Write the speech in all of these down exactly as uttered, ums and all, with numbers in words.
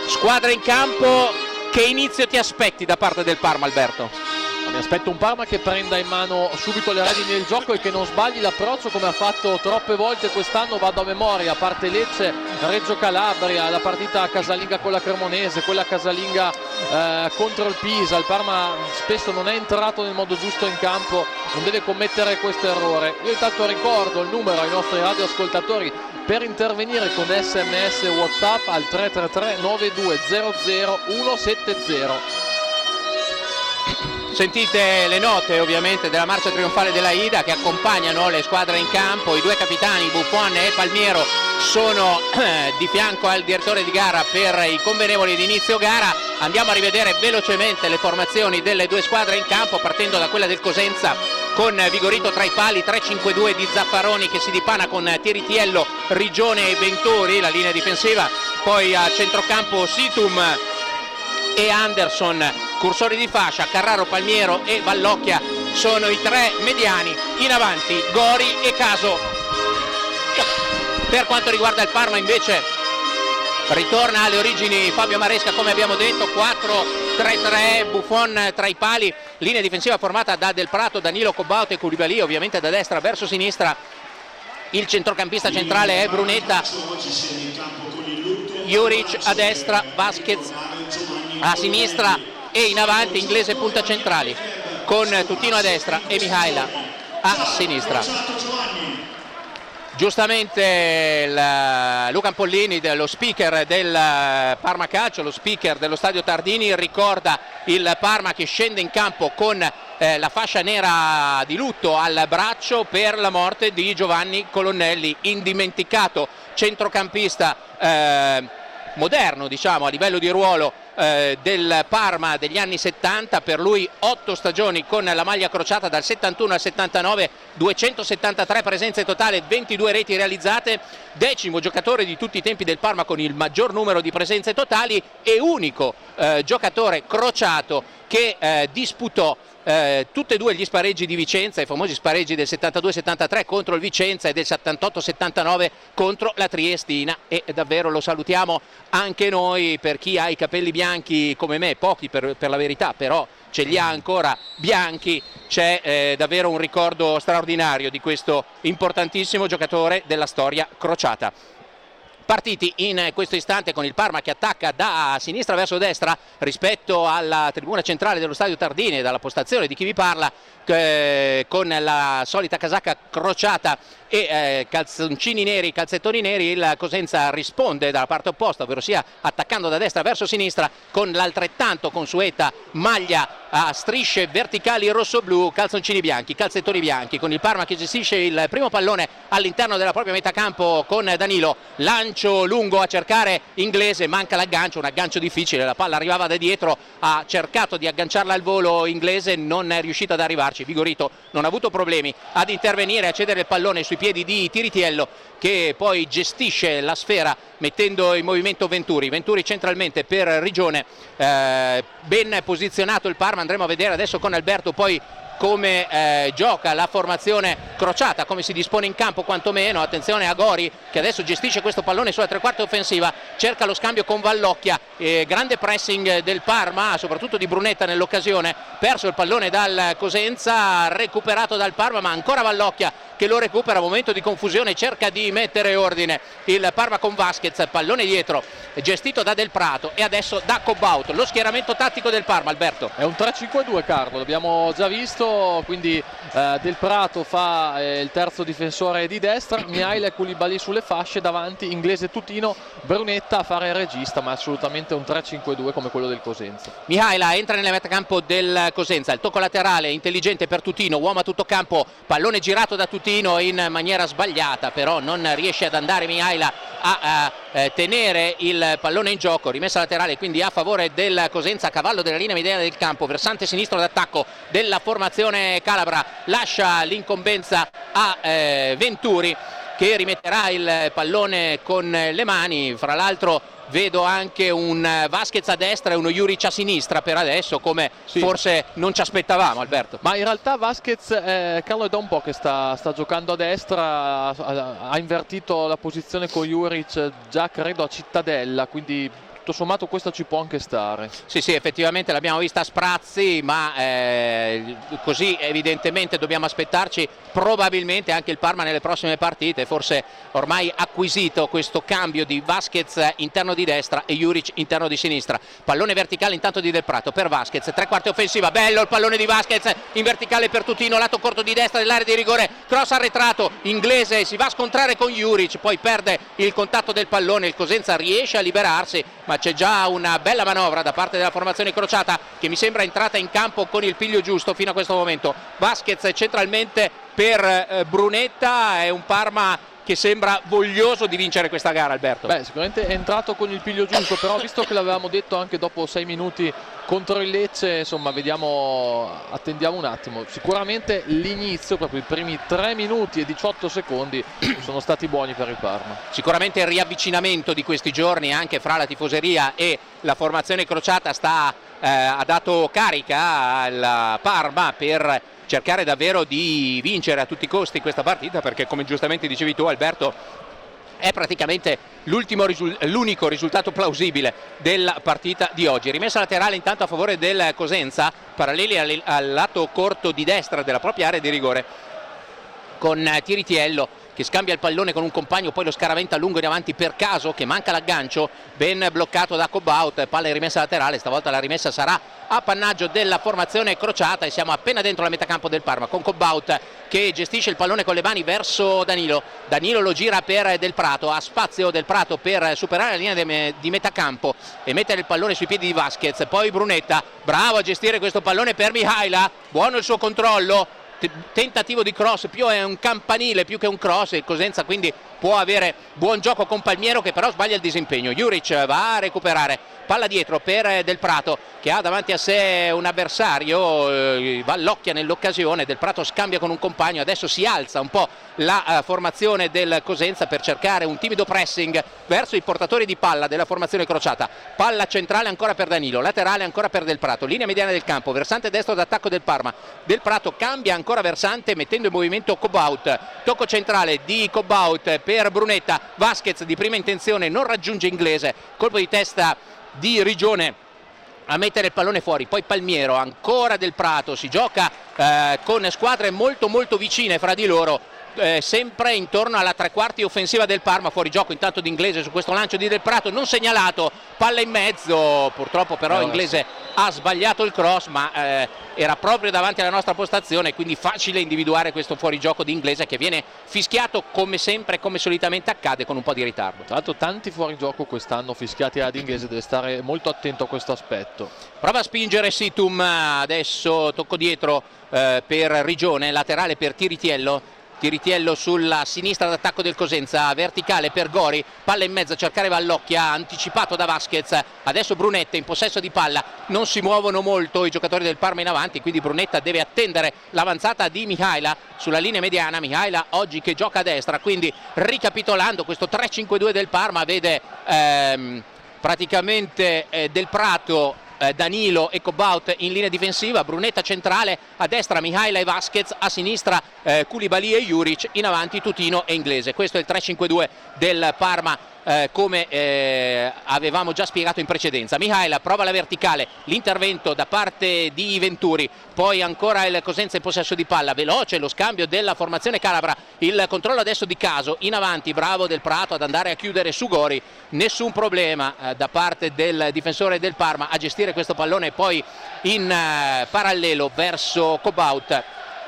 Squadra in campo, che inizio ti aspetti da parte del Parma, Alberto? Mi aspetto un Parma che prenda in mano subito le redini del gioco e che non sbagli l'approccio come ha fatto troppe volte quest'anno. Vado a memoria, a parte Lecce, Reggio Calabria, la partita casalinga con la Cremonese, quella casalinga eh, contro il Pisa. Il Parma spesso non è entrato nel modo giusto in campo, non deve commettere questo errore. Io intanto ricordo il numero ai nostri radioascoltatori per intervenire con sms e WhatsApp al tre tre tre nove due zero zero uno sette zero. Sentite le note ovviamente della marcia trionfale della Ida che accompagnano le squadre in campo. I due capitani Buffon e Palmiero sono eh, di fianco al direttore di gara per i convenevoli di inizio gara. Andiamo a rivedere velocemente le formazioni delle due squadre in campo, partendo da quella del Cosenza con Vigorito tra i pali, tre cinque due di Zaffaroni che si dipana con Tiritiello, Rigione e Venturi, la linea difensiva. Poi a centrocampo Situm e Anderson, cursori di fascia, Carraro, Palmiero e Vallocchia sono i tre mediani. In avanti Gori e Caso. Per quanto riguarda il Parma invece ritorna alle origini Fabio Maresca, come abbiamo detto, quattro tre tre, Buffon tra i pali, linea difensiva formata da Del Prato, Danilo, Cobauto e Koulibaly, ovviamente da destra verso sinistra. Il centrocampista centrale è Brunetta, Juric a destra, Vasquez a sinistra e in avanti Inglese punta centrali con Tutino a destra e Mihaila a sinistra. Giustamente il, Luca Pollini, lo speaker del Parma Calcio, lo speaker dello stadio Tardini, ricorda il Parma che scende in campo con eh, la fascia nera di lutto al braccio per la morte di Giovanni Colonnelli, indimenticato centrocampista eh, moderno, diciamo, a livello di ruolo eh, del Parma degli anni settanta. Per lui otto stagioni con la maglia crociata dal settantuno al settantanove, duecentosettantatré presenze totali, ventidue reti realizzate, decimo giocatore di tutti i tempi del Parma con il maggior numero di presenze totali e unico eh, giocatore crociato che eh, disputò Eh, tutte e due gli spareggi di Vicenza, i famosi spareggi del settantadue settantatré contro il Vicenza e del settantotto settantanove contro la Triestina, e davvero lo salutiamo anche noi. Per chi ha i capelli bianchi come me, pochi per, per la verità, però ce li ha ancora bianchi, c'è eh, davvero un ricordo straordinario di questo importantissimo giocatore della storia crociata. Partiti in questo istante con il Parma che attacca da sinistra verso destra rispetto alla tribuna centrale dello stadio Tardini, dalla postazione di chi vi parla, eh, con la solita casacca crociata e eh, calzoncini neri, calzettoni neri. Il Cosenza risponde dalla parte opposta, ovvero sia attaccando da destra verso sinistra con l'altrettanto consueta maglia a strisce verticali rosso-blu, calzoncini bianchi, calzettoni bianchi, con il Parma che gestisce il primo pallone all'interno della propria metà campo con Danilo, lancio lungo a cercare Inglese, manca l'aggancio, un aggancio difficile, la palla arrivava da dietro, ha cercato di agganciarla al volo Inglese, non è riuscito ad arrivarci. Vigorito non ha avuto problemi ad intervenire, a cedere il pallone sui piedi di Tiritiello, che poi gestisce la sfera mettendo in movimento Venturi. Venturi centralmente per Rigione, eh, ben posizionato il Parma. Andremo a vedere adesso con Alberto poi come eh, gioca la formazione crociata, come si dispone in campo quantomeno. Attenzione a Gori che adesso gestisce questo pallone sulla tre quarti offensiva, cerca lo scambio con Vallocchia, eh, grande pressing del Parma, soprattutto di Brunetta nell'occasione, perso il pallone dal Cosenza, recuperato dal Parma, ma ancora Vallocchia che lo recupera, momento di confusione, cerca di mettere ordine il Parma con Vasquez, pallone dietro gestito da Del Prato e adesso da Cobauto. Lo schieramento tattico del Parma, Alberto, è un tre cinque due, Carlo, l'abbiamo già visto, quindi eh, Del Prato fa eh, il terzo difensore di destra, Mihaila e Koulibaly sulle fasce, davanti Inglese, Tutino, Brunetta a fare il regista, ma assolutamente un tre cinque due come quello del Cosenza. Mihaila entra nella metacampo del Cosenza, il tocco laterale intelligente per Tutino, uomo a tutto campo, pallone girato da Tutino in maniera sbagliata, però non riesce ad andare Mihaila a, a, a tenere il pallone in gioco, rimessa laterale quindi a favore del Cosenza, a cavallo della linea mediana del campo, versante sinistro d'attacco della formazione calabra, lascia l'incombenza a eh, Venturi che rimetterà il pallone con le mani. Fra l'altro vedo anche un Vasquez a destra e uno Juric a sinistra per adesso, come sì, forse non ci aspettavamo, Alberto. Ma in realtà Vasquez, eh, Carlo, è da un po' che sta, sta giocando a destra, ha, ha invertito la posizione con Juric già credo a Cittadella, quindi tutto sommato questa ci può anche stare. Sì, sì, effettivamente l'abbiamo vista a sprazzi, ma eh, così evidentemente dobbiamo aspettarci probabilmente anche il Parma nelle prossime partite, forse ormai acquisito questo cambio di Vasquez interno di destra e Juric interno di sinistra. Pallone verticale intanto di Del Prato per Vasquez, tre quarti offensiva, bello il pallone di Vasquez in verticale per Tutino, lato corto di destra dell'area di rigore, cross arretrato, Inglese si va a scontrare con Juric, poi perde il contatto del pallone, il Cosenza riesce a liberarsi, ma c'è già una bella manovra da parte della formazione crociata che mi sembra entrata in campo con il piglio giusto fino a questo momento. Vasquez centralmente per eh, Brunetta, è un Parma che sembra voglioso di vincere questa gara, Alberto. Beh, sicuramente è entrato con il piglio giusto, però visto che l'avevamo detto anche dopo sei minuti contro il Lecce, insomma vediamo, attendiamo un attimo. Sicuramente l'inizio, proprio i primi tre minuti e diciotto secondi sono stati buoni per il Parma. Sicuramente il riavvicinamento di questi giorni anche fra la tifoseria e la formazione crociata sta, eh, ha dato carica al Parma per cercare davvero di vincere a tutti i costi questa partita, perché come giustamente dicevi tu, Alberto, è praticamente l'ultimo risul- l'unico risultato plausibile della partita di oggi. Rimessa laterale intanto a favore del Cosenza, paralleli al, al lato corto di destra della propria area di rigore, con Tiritiello che scambia il pallone con un compagno, poi lo scaraventa lungo in avanti per Caso che manca l'aggancio, ben bloccato da Cobaut, palla in rimessa laterale, stavolta la rimessa sarà appannaggio della formazione crociata e siamo appena dentro la metacampo del Parma con Cobaut che gestisce il pallone con le mani verso Danilo, Danilo lo gira per Del Prato, ha spazio Del Prato per superare la linea di metacampo e mettere il pallone sui piedi di Vasquez, poi Brunetta, bravo a gestire questo pallone per Mihaila, buono il suo controllo, tentativo di cross, più è un campanile più che un cross, il Cosenza quindi può avere buon gioco con Palmiero che però sbaglia il disimpegno. Juric va a recuperare, palla dietro per Del Prato che ha davanti a sé un avversario, eh, Vallocchia nell'occasione, Del Prato scambia con un compagno, adesso si alza un po' la uh, formazione del Cosenza per cercare un timido pressing verso i portatori di palla della formazione crociata, palla centrale ancora per Danilo, laterale ancora per Del Prato, linea mediana del campo, versante destro d'attacco del Parma, Del Prato cambia ancora versante mettendo in movimento Cobaut, tocco centrale di Cobaut per Brunetta, Vasquez di prima intenzione non raggiunge Inglese, colpo di testa di Rigione a mettere il pallone fuori, poi Palmiero, ancora Del Prato, si gioca eh, con squadre molto molto vicine fra di loro, eh, sempre intorno alla tre quarti offensiva del Parma, fuori gioco intanto di Inglese su questo lancio di Del Prato non segnalato, palla in mezzo, purtroppo però Inglese ha sbagliato il cross, ma eh, era proprio davanti alla nostra postazione, quindi facile individuare questo fuorigioco di Inglese che viene fischiato come sempre, come solitamente accade, con un po' di ritardo. Tra l'altro tanti fuorigioco quest'anno fischiati ad Inglese, deve stare molto attento a questo aspetto. Prova a spingere Situm, adesso tocco dietro eh, per Rigione, laterale per Tiritiello, Tiritiello sulla sinistra d'attacco del Cosenza, verticale per Gori, palla in mezzo a cercare Vallocchia, anticipato da Vasquez, adesso Brunetta in possesso di palla, non si muovono molto i giocatori del Parma in avanti, quindi Brunetta deve attendere l'avanzata di Mihaila sulla linea mediana, Mihaila oggi che gioca a destra, quindi ricapitolando questo tre cinque due del Parma vede ehm, praticamente eh, Del Prato, Danilo e Cobaut in linea difensiva, Brunetta centrale, a destra Mihaila e Vasquez, a sinistra eh, Koulibaly e Juric, in avanti Tutino e Inglese. Questo è il tre cinque due del Parma eh, come eh, avevamo già spiegato in precedenza. Mihaila prova la verticale, l'intervento da parte di Venturi, poi ancora il Cosenza in possesso di palla, veloce lo scambio della formazione calabra, il controllo adesso di Caso, in avanti bravo Del Prato ad andare a chiudere su Gori, nessun problema eh, da parte del difensore del Parma a gestire questo pallone poi in uh, parallelo verso Cobaut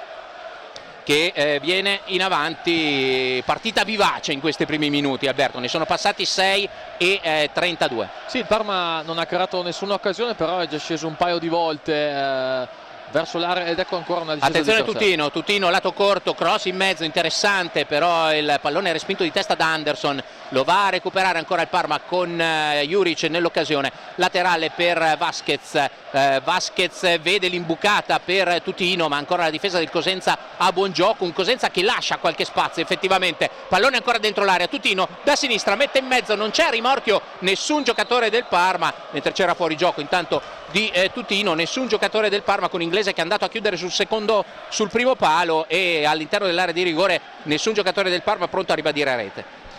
che eh, viene in avanti, partita vivace in questi primi minuti, Alberto, ne sono passati sei e trentadue. Sì, il Parma non ha creato nessuna occasione, però è già sceso un paio di volte eh, verso l'area ed ecco ancora una difesa. Attenzione di Tutino, Tutino lato corto, cross in mezzo, interessante, però il pallone è respinto di testa da Anderson, lo va a recuperare ancora il Parma con uh, Juric nell'occasione, laterale per Vasquez, uh, Vasquez vede l'imbucata per Tutino, ma ancora la difesa del Cosenza ha buon gioco, un Cosenza che lascia qualche spazio effettivamente, pallone ancora dentro l'area, Tutino da sinistra mette in mezzo, non c'è rimorchio nessun giocatore del Parma, mentre c'era fuori gioco intanto di eh, Tutino, nessun giocatore del Parma, con Inglese che è andato a chiudere sul secondo, sul primo palo, e all'interno dell'area di rigore nessun giocatore del Parma pronto a ribadire a rete.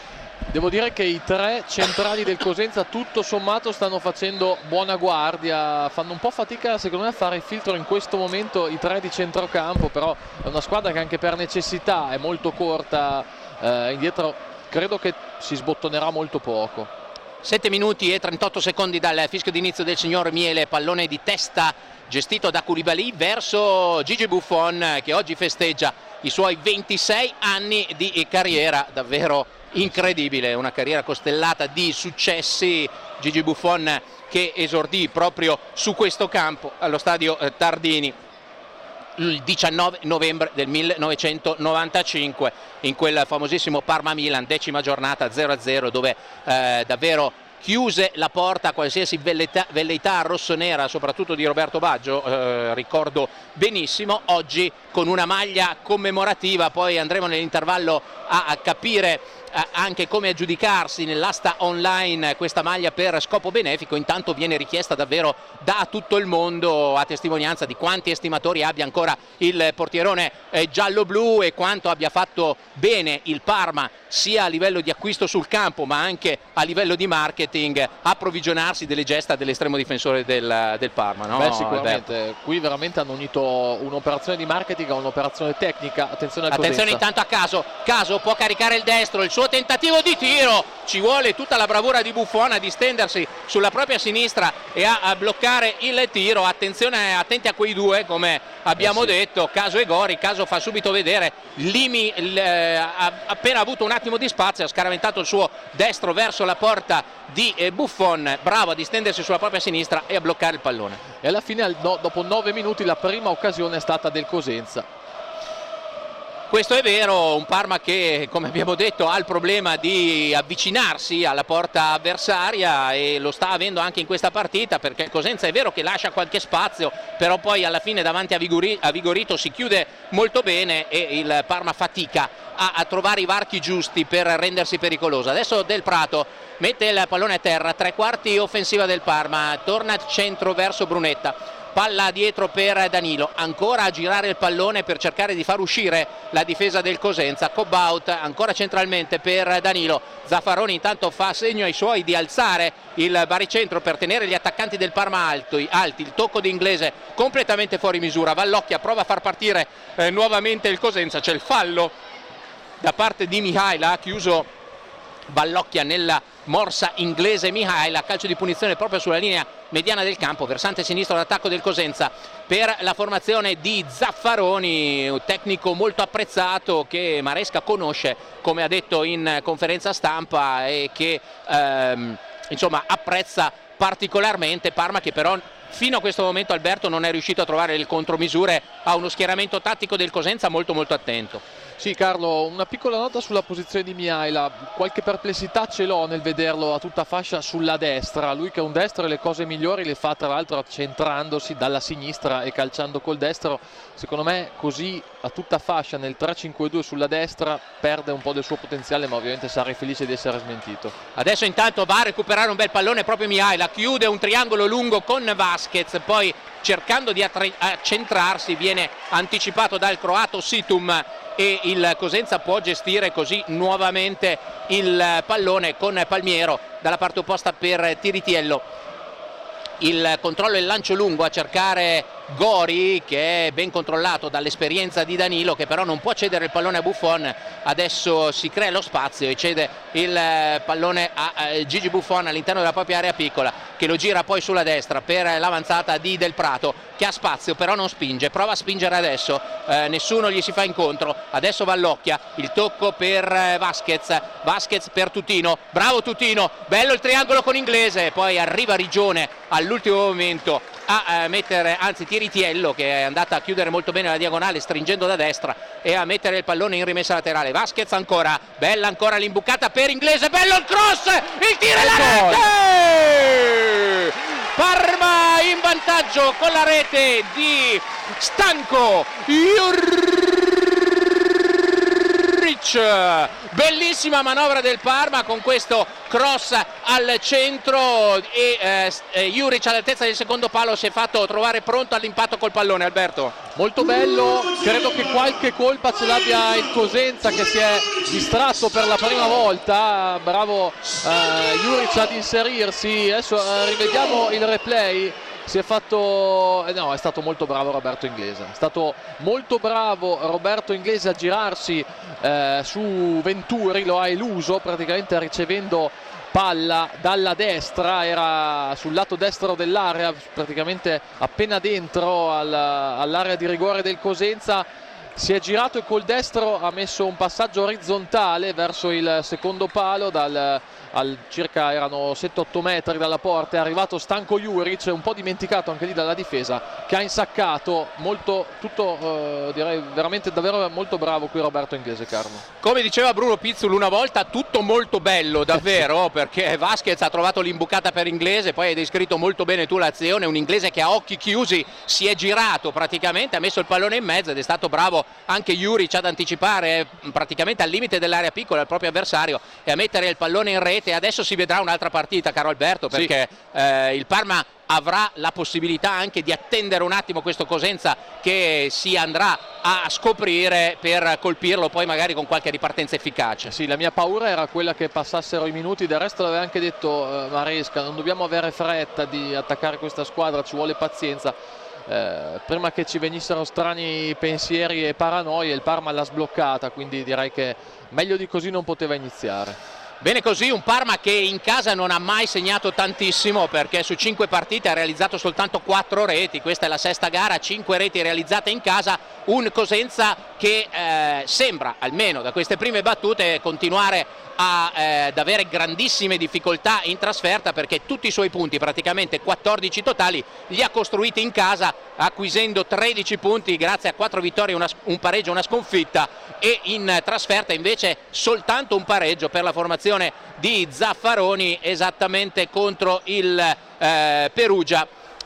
Devo dire che i tre centrali del Cosenza tutto sommato stanno facendo buona guardia, fanno un po' fatica secondo me a fare il filtro in questo momento i tre di centrocampo, però è una squadra che anche per necessità è molto corta eh, indietro, credo che si sbottonerà molto poco. sette minuti e trentotto secondi dal fischio d'inizio del signor Miele, pallone di testa gestito da Koulibaly verso Gigi Buffon che oggi festeggia i suoi ventisei anni di carriera, davvero incredibile, una carriera costellata di successi. Gigi Buffon che esordì proprio su questo campo allo stadio Tardini il diciannove novembre del millenovecentonovantacinque in quel famosissimo Parma-Milan, decima giornata zero a zero, dove eh, davvero chiuse la porta a qualsiasi velleità, velleità rossonera, soprattutto di Roberto Baggio, eh, ricordo benissimo. Oggi con una maglia commemorativa, poi andremo nell'intervallo a, a capire eh, anche come aggiudicarsi nell'asta online questa maglia per scopo benefico. Intanto viene richiesta davvero da tutto il mondo, a testimonianza di quanti estimatori abbia ancora il portierone eh, giallo-blu e quanto abbia fatto bene il Parma sia a livello di acquisto sul campo ma anche a livello di marketing, approvvigionarsi delle gesta dell'estremo difensore del, del Parma, no? Beh, sicuramente Alberto. Qui veramente hanno unito un'operazione di marketing a un'operazione tecnica. Attenzione al Attenzione Cosenza. Intanto a Caso, Caso può caricare il destro, il suo tentativo di tiro, ci vuole tutta la bravura di Buffon a distendersi sulla propria sinistra e a, a bloccare il tiro. Attenzione, attenti a quei due, come abbiamo eh sì. detto, Caso e Gori. Caso fa subito vedere Limi, eh, ha appena avuto un attimo di spazio, ha scaraventato il suo destro verso la porta di eh, Buffon, bravo a distendersi sulla propria sinistra e a bloccare il pallone. E alla fine, no, dopo nove minuti, la prima occasione è stata del Cosenza. Questo è vero, un Parma che, come abbiamo detto, ha il problema di avvicinarsi alla porta avversaria e lo sta avendo anche in questa partita, perché il Cosenza è vero che lascia qualche spazio, però poi alla fine davanti a, Vigori, a Vigorito si chiude molto bene e il Parma fatica a, a trovare i varchi giusti per rendersi pericoloso. Adesso Del Prato mette il pallone a terra, tre quarti offensiva del Parma, torna al centro verso Brunetta. Palla dietro per Danilo, ancora a girare il pallone per cercare di far uscire la difesa del Cosenza. Cobaut ancora centralmente per Danilo. Zaffaroni intanto fa segno ai suoi di alzare il baricentro per tenere gli attaccanti del Parma alti. alti. Il tocco di Inglese completamente fuori misura. Vallocchia prova a far partire eh, nuovamente il Cosenza. C'è il fallo da parte di Mihaila, ha chiuso Vallocchia nella morsa inglese. Mihaila, calcio di punizione proprio sulla linea mediana del campo, versante sinistro d'attacco del Cosenza per la formazione di Zaffaroni, un tecnico molto apprezzato che Maresca conosce, come ha detto in conferenza stampa, e che ehm, insomma apprezza particolarmente. Parma che però fino a questo momento, Alberto, non è riuscito a trovare le contromisure a uno schieramento tattico del Cosenza molto molto attento. Sì, Carlo, una piccola nota sulla posizione di Mihaila. Qualche perplessità ce l'ho nel vederlo a tutta fascia sulla destra. Lui che è un destro e le cose migliori le fa tra l'altro centrandosi dalla sinistra e calciando col destro. Secondo me così a tutta fascia nel tre cinque due sulla destra perde un po' del suo potenziale, ma ovviamente sarei felice di essere smentito. Adesso intanto va a recuperare un bel pallone proprio Mihaila, chiude un triangolo lungo con Vasquez, poi cercando di accentrarsi viene anticipato dal croato Situm e il Cosenza può gestire così nuovamente il pallone con Palmiero dalla parte opposta per Tiritiello. Il controllo e il lancio lungo a cercare Gori, che è ben controllato dall'esperienza di Danilo, che però non può cedere il pallone a Buffon. Adesso si crea lo spazio e cede il pallone a Gigi Buffon all'interno della propria area piccola, che lo gira poi sulla destra per l'avanzata di Del Prato, che ha spazio però non spinge, prova a spingere adesso, eh, nessuno gli si fa incontro. Adesso Vallocchia, il tocco per Vasquez, Vasquez per Tutino, bravo Tutino, bello il triangolo con Inglese, poi arriva Rigione all'ultimo momento a eh, mettere, anzi Tiritiello, che è andata a chiudere molto bene la diagonale stringendo da destra e a mettere il pallone in rimessa laterale. Vasquez ancora, bella ancora l'imbucata per Inglese, bello il cross, il tiro e la rete! Parma in vantaggio con la rete di Stanko Juric, Juric, bellissima manovra del Parma con questo cross al centro e eh, eh, Juric all'altezza del secondo palo si è fatto trovare pronto all'impatto col pallone. Alberto, molto bello, credo che qualche colpa ce l'abbia il Cosenza che si è distratto per la prima volta, bravo eh, Juric ad inserirsi. Adesso eh, rivediamo il replay. Si è fatto, eh no, è stato molto bravo Roberto Inglese, è stato molto bravo Roberto Inglese a girarsi eh, su Venturi, lo ha eluso praticamente ricevendo palla dalla destra, era sul lato destro dell'area, praticamente appena dentro al, all'area di rigore del Cosenza. Si è girato e col destro ha messo un passaggio orizzontale verso il secondo palo, dal, al circa erano sette otto metri dalla porta. È arrivato stanco Juric, un po' dimenticato anche lì dalla difesa, che ha insaccato molto, tutto eh, direi veramente davvero molto bravo qui Roberto Inglese, Carlo. Come diceva Bruno Pizzul una volta, tutto molto bello davvero, perché Vasquez ha trovato l'imbucata per Inglese, poi hai descritto molto bene tu l'azione, un Inglese che a occhi chiusi si è girato praticamente, ha messo il pallone in mezzo ed è stato bravo anche Juric ad anticipare praticamente al limite dell'area piccola il proprio avversario e a mettere il pallone in rete. Adesso si vedrà un'altra partita, caro Alberto, perché sì. eh, il Parma avrà la possibilità anche di attendere un attimo questo Cosenza che si andrà a scoprire per colpirlo poi magari con qualche ripartenza efficace. Sì, la mia paura era quella che passassero i minuti, del resto l'aveva anche detto eh, Maresca, non dobbiamo avere fretta di attaccare questa squadra, ci vuole pazienza. Eh, prima che ci venissero strani pensieri e paranoie, il Parma l'ha sbloccata, quindi direi che meglio di così non poteva iniziare. Bene così, un Parma che in casa non ha mai segnato tantissimo, perché su cinque partite ha realizzato soltanto quattro reti, questa è la sesta gara, cinque reti realizzate in casa, un Cosenza che eh, sembra, almeno da queste prime battute, continuare a, eh, ad avere grandissime difficoltà in trasferta, perché tutti i suoi punti, praticamente quattordici totali, li ha costruiti in casa, acquisendo tredici punti grazie a quattro vittorie, una, un pareggio e una sconfitta, e in trasferta invece soltanto un pareggio per la formazione di Zaffaroni, esattamente contro il eh, Perugia,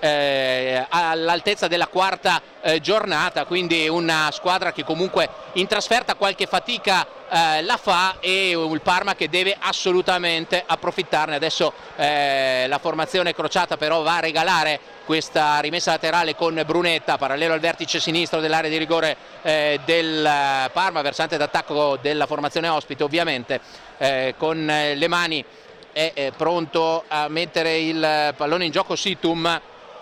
eh, all'altezza della quarta eh, giornata, quindi una squadra che comunque in trasferta qualche fatica eh, la fa, e il Parma che deve assolutamente approfittarne. Adesso eh, la formazione crociata però va a regalare questa rimessa laterale con Brunetta parallelo al vertice sinistro dell'area di rigore eh, del Parma, versante d'attacco della formazione ospite ovviamente, eh, con eh, le mani è eh, pronto a mettere il pallone in gioco Situm,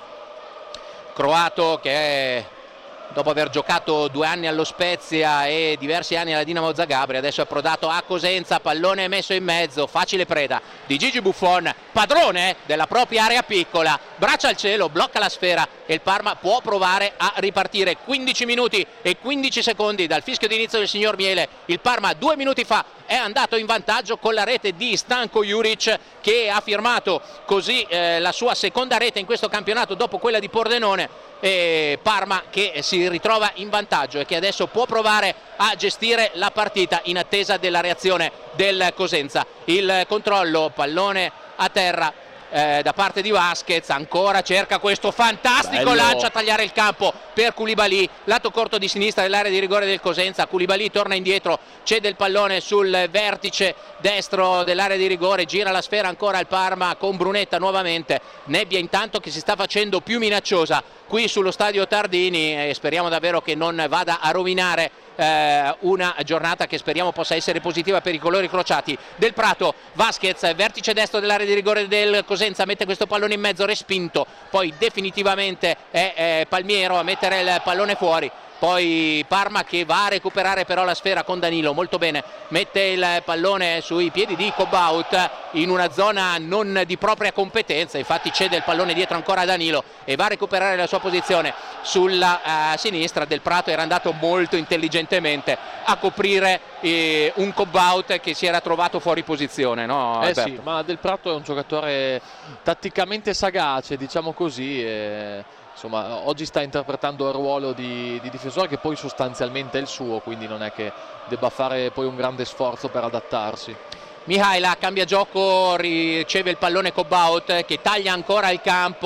croato, che è, dopo aver giocato due anni allo Spezia e diversi anni alla Dinamo Zagabria, adesso è approdato a Cosenza, pallone messo in mezzo, facile preda di Gigi Buffon, padrone della propria area piccola, braccia al cielo, blocca la sfera e il Parma può provare a ripartire. Quindici minuti e quindici secondi dal fischio d'inizio del signor Miele, il Parma due minuti fa è andato in vantaggio con la rete di Stanko Juric, che ha firmato così eh, la sua seconda rete in questo campionato dopo quella di Pordenone. E Parma che si ritrova in vantaggio e che adesso può provare a gestire la partita in attesa della reazione del Cosenza. Il controllo, pallone a terra eh, da parte di Vasquez, ancora cerca questo fantastico Bello. lancio a tagliare il campo per Koulibaly, lato corto di sinistra dell'area di rigore del Cosenza. Koulibaly torna indietro, cede il pallone sul vertice destro dell'area di rigore, gira la sfera ancora al Parma con Brunetta nuovamente. Nebbia intanto che si sta facendo più minacciosa qui sullo stadio Tardini, e speriamo davvero che non vada a rovinare eh, una giornata che speriamo possa essere positiva per i colori crociati. Del Prato, Vasquez, vertice destro dell'area di rigore del Cosenza, mette questo pallone in mezzo, respinto, poi definitivamente è, è Palmiero a mettere il pallone fuori. Poi Parma che va a recuperare però la sfera con Danilo, molto bene, mette il pallone sui piedi di Kobaut in una zona non di propria competenza, infatti cede il pallone dietro ancora a Danilo e va a recuperare la sua posizione sulla uh, sinistra. Del Prato era andato molto intelligentemente a coprire eh, un Kobaut che si era trovato fuori posizione, no, eh sì, ma Del Prato è un giocatore tatticamente sagace, diciamo così, e... insomma, oggi sta interpretando il ruolo di, di difensore che poi sostanzialmente è il suo, quindi non è che debba fare poi un grande sforzo per adattarsi. Mihaila cambia gioco, riceve il pallone Kobaut che taglia ancora il campo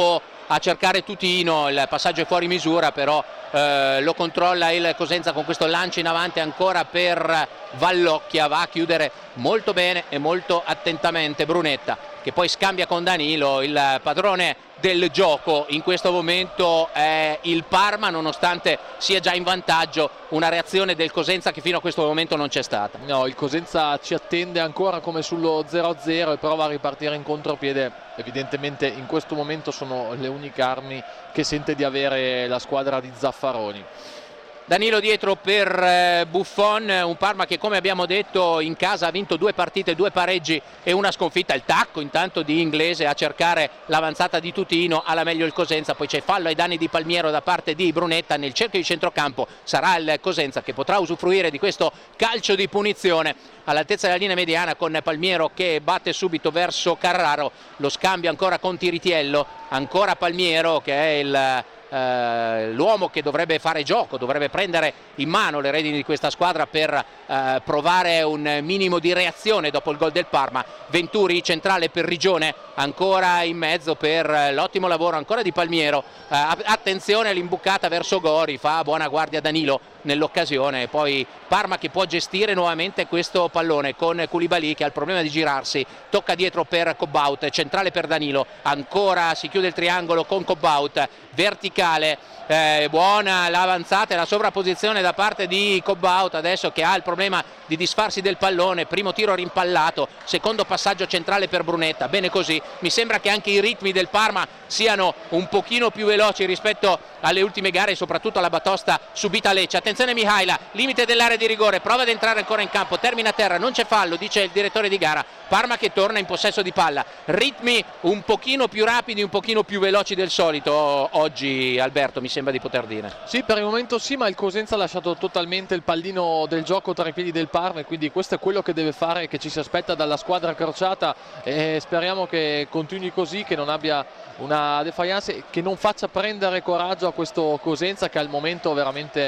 a cercare Tutino, il passaggio è fuori misura, però eh, lo controlla il Cosenza con questo lancio in avanti ancora per Vallocchia, va a chiudere molto bene e molto attentamente Brunetta, che poi scambia con Danilo. Il padrone del gioco in questo momento è il Parma, nonostante sia già in vantaggio, una reazione del Cosenza che fino a questo momento non c'è stata. No, il Cosenza ci attende ancora come sullo zero a zero e prova a ripartire in contropiede. Evidentemente in questo momento sono le uniche armi che sente di avere la squadra di Zaffaroni. Danilo dietro per Buffon, un Parma che, come abbiamo detto, in casa ha vinto due partite, due pareggi e una sconfitta. Il tacco intanto di Inglese a cercare l'avanzata di Tutino, alla meglio il Cosenza, poi c'è fallo ai danni di Palmiero da parte di Brunetta. Nel cerchio di centrocampo sarà il Cosenza che potrà usufruire di questo calcio di punizione all'altezza della linea mediana, con Palmiero che batte subito verso Carraro. Lo scambio ancora con Tiritiello, ancora Palmiero che è il Uh, l'uomo che dovrebbe fare gioco, dovrebbe prendere in mano le redini di questa squadra per uh, provare un minimo di reazione dopo il gol del Parma. Venturi centrale per Rigione, ancora in mezzo per uh, l'ottimo lavoro ancora di Palmiero. Uh, attenzione all'imbucata verso Gori, fa buona guardia Danilo nell'occasione. Poi Parma che può gestire nuovamente questo pallone con Koulibaly che ha il problema di girarsi, tocca dietro per Cobbaut, centrale per Danilo, ancora si chiude il triangolo con Cobbaut, verticale, eh, buona l'avanzata e la sovrapposizione da parte di Cobbaut, adesso che ha il problema di disfarsi del pallone. Primo tiro rimpallato, secondo passaggio centrale per Brunetta, bene così. Mi sembra che anche i ritmi del Parma siano un pochino più veloci rispetto alle ultime gare e soprattutto alla batosta subita a Lecce. Attenzione Mihaila, limite dell'area di rigore, prova ad entrare ancora in campo, termina a terra, non c'è fallo, dice il direttore di gara. Parma che torna in possesso di palla, ritmi un pochino più rapidi, un pochino più veloci del solito oggi, Alberto, mi sembra di poter dire. Sì, per il momento sì, ma il Cosenza ha lasciato totalmente il pallino del gioco tra i piedi del Parma e quindi questo è quello che deve fare, che ci si aspetta dalla squadra crociata, e speriamo che continui così, che non abbia una defiance, che non faccia prendere coraggio a questo Cosenza che al momento veramente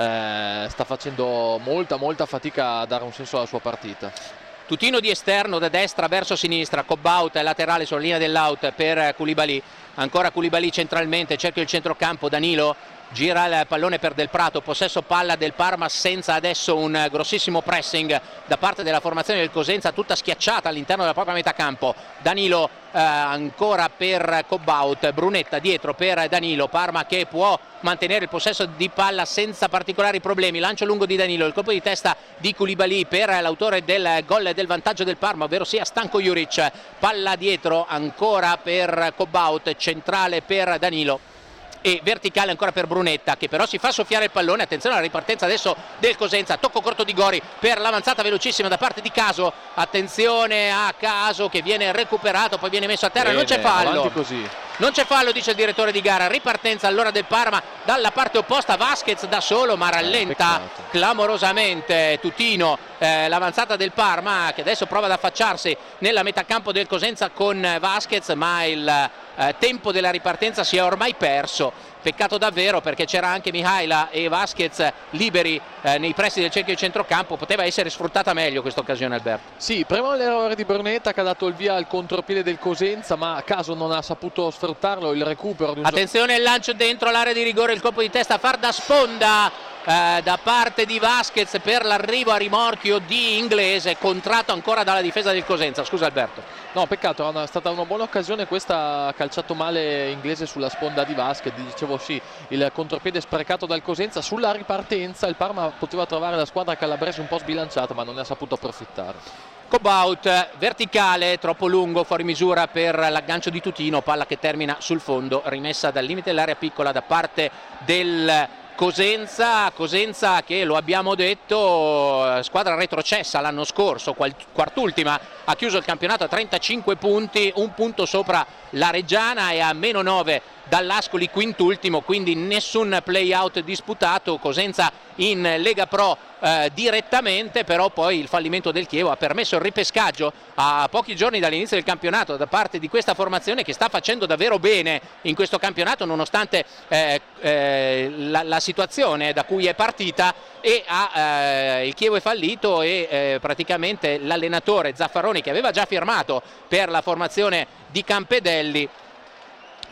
eh, sta facendo molta molta fatica a dare un senso alla sua partita. Tutino di esterno da destra verso sinistra, Cobbaut laterale sulla linea dell'out per Koulibaly, ancora Koulibaly centralmente, cerchio il centrocampo, Danilo gira il pallone per Del Prato, possesso palla del Parma senza adesso un grossissimo pressing da parte della formazione del Cosenza, tutta schiacciata all'interno della propria metà campo. Danilo eh, ancora per Cobbaut, Brunetta dietro per Danilo, Parma che può mantenere il possesso di palla senza particolari problemi. Lancio lungo di Danilo, il colpo di testa di Koulibaly per l'autore del gol del vantaggio del Parma, ovvero sia Stanko Juric. Palla dietro ancora per Cobbaut, centrale per Danilo e verticale ancora per Brunetta, che però si fa soffiare il pallone. Attenzione alla ripartenza adesso del Cosenza, tocco corto di Gori per l'avanzata velocissima da parte di Caso. Attenzione a Caso che viene recuperato, poi viene messo a terra. Bene, non c'è fallo così. Non c'è fallo, dice il direttore di gara. Ripartenza allora del Parma dalla parte opposta, Vasquez da solo ma rallenta eh, clamorosamente Tutino, eh, l'avanzata del Parma che adesso prova ad affacciarsi nella metà campo del Cosenza con Vasquez, ma il eh, tempo della ripartenza si è ormai perso. Peccato davvero, perché c'era anche Mihaila e Vasquez liberi eh, nei pressi del cerchio di centrocampo. Poteva essere sfruttata meglio questa occasione, Alberto. Sì, prima l'errore di Brunetta che ha dato il via al contropiede del Cosenza, ma a caso non ha saputo sfruttarlo. Il recupero di un attenzione, il lancio dentro l'area di rigore, il colpo di testa a far da sponda eh, da parte di Vasquez per l'arrivo a rimorchio di Inglese, contratto ancora dalla difesa del Cosenza. Scusa Alberto. No, peccato, è stata una buona occasione questa, ha calciato male Inglese sulla sponda di Vasquez. Dicevo sì, il contropiede sprecato dal Cosenza. Sulla ripartenza il Parma poteva trovare la squadra calabrese un po' sbilanciata, ma non ne ha saputo approfittare. Cobbaut verticale, troppo lungo, fuori misura per l'aggancio di Tutino, palla che termina sul fondo, rimessa dal limite dell'area piccola da parte del Cosenza. Cosenza che, lo abbiamo detto, squadra retrocessa l'anno scorso, quart'ultima, ha chiuso il campionato a trentacinque punti, un punto sopra la Reggiana e a meno nove dall'Ascoli, quintultimo, quindi nessun play-out disputato. Cosenza in Lega Pro eh, direttamente, però poi il fallimento del Chievo ha permesso il ripescaggio a pochi giorni dall'inizio del campionato da parte di questa formazione che sta facendo davvero bene in questo campionato, nonostante eh, eh, la, la situazione da cui è partita, e ha, eh, il Chievo è fallito e eh, praticamente l'allenatore Zaffaroni, che aveva già firmato per la formazione di Campedelli,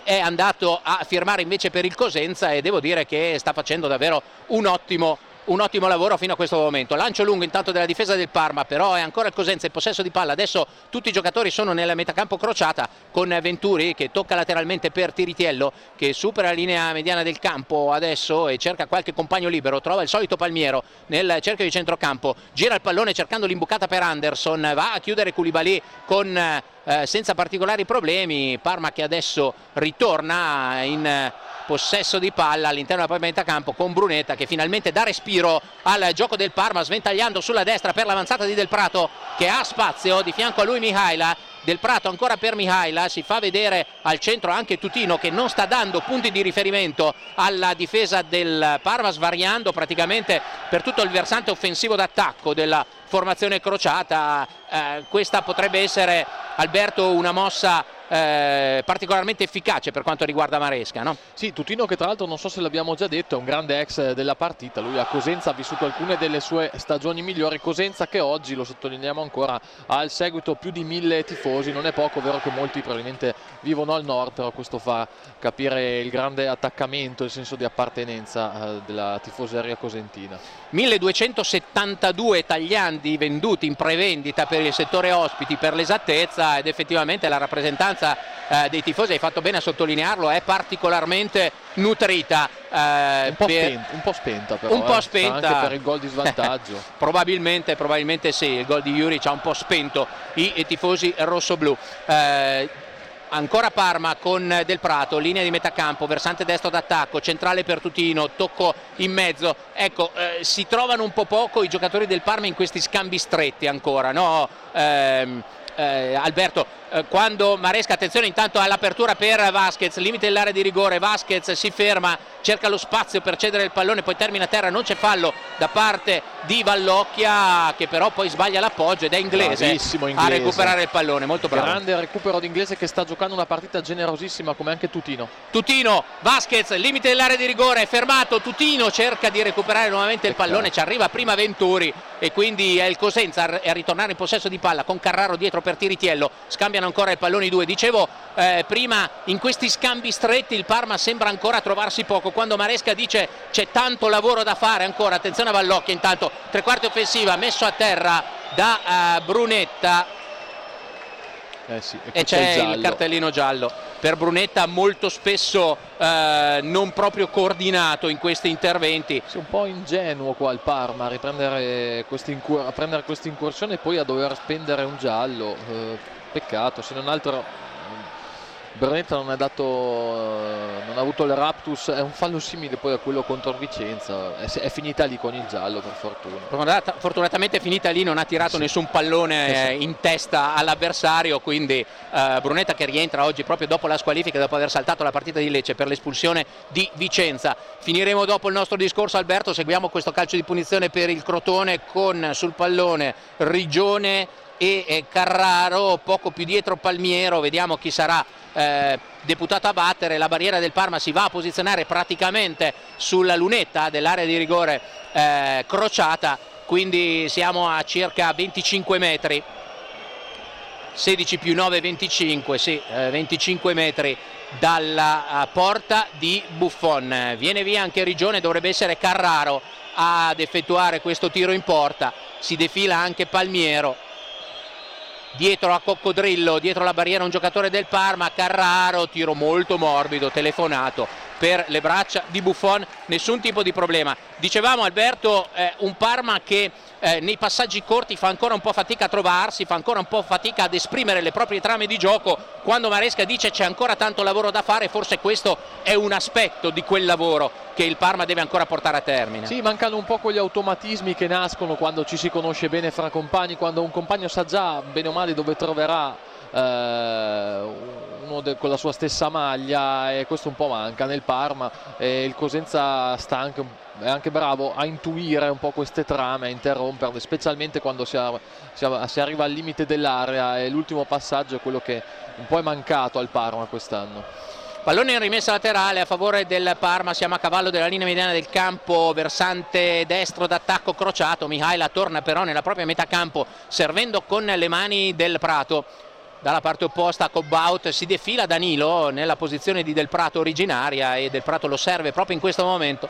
è andato a firmare invece per il Cosenza e devo dire che sta facendo davvero un ottimo un ottimo lavoro fino a questo momento. Lancio lungo intanto della difesa del Parma, però è ancora il Cosenza in possesso di palla. Adesso tutti i giocatori sono nella metacampo crociata, con Venturi che tocca lateralmente per Tiritiello, che supera la linea mediana del campo adesso e cerca qualche compagno libero, trova il solito Palmiero nel cerchio di centrocampo, gira il pallone cercando l'imbucata per Anderson, va a chiudere Koulibaly con eh, senza particolari problemi. Parma che adesso ritorna in possesso di palla all'interno della propria metacampo con Brunetta che finalmente dà respiro al gioco del Parma, sventagliando sulla destra per l'avanzata di Del Prato che ha spazio, di fianco a lui Mihaila. Del Prato ancora per Mihaila, si fa vedere al centro anche Tutino che non sta dando punti di riferimento alla difesa del Parma, svariando praticamente per tutto il versante offensivo d'attacco della formazione crociata. Eh, questa potrebbe essere, Alberto, una mossa eh, particolarmente efficace per quanto riguarda Maresca, no? Sì, Tutino che tra l'altro non so se l'abbiamo già detto è un grande ex della partita, lui a Cosenza ha vissuto alcune delle sue stagioni migliori. Cosenza che oggi, lo sottolineiamo ancora, ha al seguito più di mille tifosi, non è poco, vero che molti probabilmente vivono al nord, però questo fa capire il grande attaccamento, il senso di appartenenza eh, della tifoseria cosentina. milleduecentosettantadue tagliandi venduti in prevendita per il settore ospiti per l'esattezza, ed effettivamente la rappresentanza eh, dei tifosi, hai fatto bene a sottolinearlo, è particolarmente nutrita. Eh, un, po per... spenta, un po' spenta però, un po' eh, spenta anche per il gol di svantaggio. probabilmente, probabilmente sì, il gol di Juric ha un po' spento i, i tifosi rossoblù. Eh, Ancora Parma con Del Prato, linea di metacampo, versante destro d'attacco, centrale per Tutino, tocco in mezzo. Ecco, eh, si trovano un po' poco i giocatori del Parma in questi scambi stretti ancora, no? Ehm, eh, Alberto, eh, quando Maresca, attenzione intanto all'apertura per Vasquez, limite dell'area di rigore, Vasquez si ferma, cerca lo spazio per cedere il pallone, poi termina a terra, non c'è fallo da parte di Vallocchia che però poi sbaglia l'appoggio ed è Inglese, Inglese a recuperare il pallone, molto bravo. Grande recupero di Inglese che sta giocando una partita generosissima come anche Tutino. Tutino, Vasquez, limite dell'area di rigore, è fermato, Tutino cerca di recuperare nuovamente il pallone, ci arriva prima Venturi e quindi è il Cosenza a ritornare in possesso di palla con Carraro dietro per Tiritiello, scambiano ancora il pallone i due. Dicevo eh, prima, in questi scambi stretti il Parma sembra ancora trovarsi poco, quando Maresca dice c'è tanto lavoro da fare ancora. Attenzione a Vallocchia intanto, tre quarti offensiva, messo a terra da uh, Brunetta. Eh sì, e, e c'è il, il cartellino giallo per Brunetta, molto spesso eh, non proprio coordinato in questi interventi. Sì, un po' ingenuo qua il Parma a riprendere a prendere questa incursione e poi a dover spendere un giallo, eh, peccato, se non altro Brunetta non, è dato, non ha avuto il raptus, è un fallo simile poi a quello contro il Vicenza, è, è finita lì con il giallo per fortuna. Fortunatamente è finita lì, non ha tirato sì. nessun pallone eh, in testa all'avversario, quindi eh, Brunetta che rientra oggi proprio dopo la squalifica, dopo aver saltato la partita di Lecce per l'espulsione di Vicenza. Finiremo dopo il nostro discorso, Alberto, seguiamo questo calcio di punizione per il Crotone con sul pallone Rigione e eh, Carraro, poco più dietro Palmiero, vediamo chi sarà eh, deputato a battere. La barriera del Parma si va a posizionare praticamente sulla lunetta dell'area di rigore eh, crociata, quindi siamo a circa venticinque metri, sedici più nove venticinque, sì, eh, venticinque metri dalla uh, porta di Buffon. Viene via anche Rigione, dovrebbe essere Carraro ad effettuare questo tiro in porta, si defila anche Palmiero. Dietro a Coccodrillo, dietro la barriera un giocatore del Parma, Carraro, tiro molto morbido, telefonato per le braccia di Buffon, nessun tipo di problema. Dicevamo, Alberto, eh, un Parma che eh, nei passaggi corti fa ancora un po' fatica a trovarsi, fa ancora un po' fatica ad esprimere le proprie trame di gioco. Quando Maresca dice c'è ancora tanto lavoro da fare, forse questo è un aspetto di quel lavoro che il Parma deve ancora portare a termine. Sì, mancano un po' quegli automatismi che nascono quando ci si conosce bene fra compagni, quando un compagno sa già bene o male dove troverà eh, uno de- con la sua stessa maglia, e questo un po' manca nel Parma. E il Cosenza sta anche, è anche bravo a intuire un po' queste trame, a interromperle, specialmente quando si, ha, si, ha, si arriva al limite dell'area, e l'ultimo passaggio è quello che un po' è mancato al Parma quest'anno. Pallone in rimessa laterale a favore del Parma, siamo a cavallo della linea mediana del campo, versante destro d'attacco crociato. Mihaila torna però nella propria metà campo servendo con le mani Del Prato. dalla parte opposta Cobbout, si defila Danilo nella posizione di Del Prato originaria e Del Prato lo serve proprio in questo momento.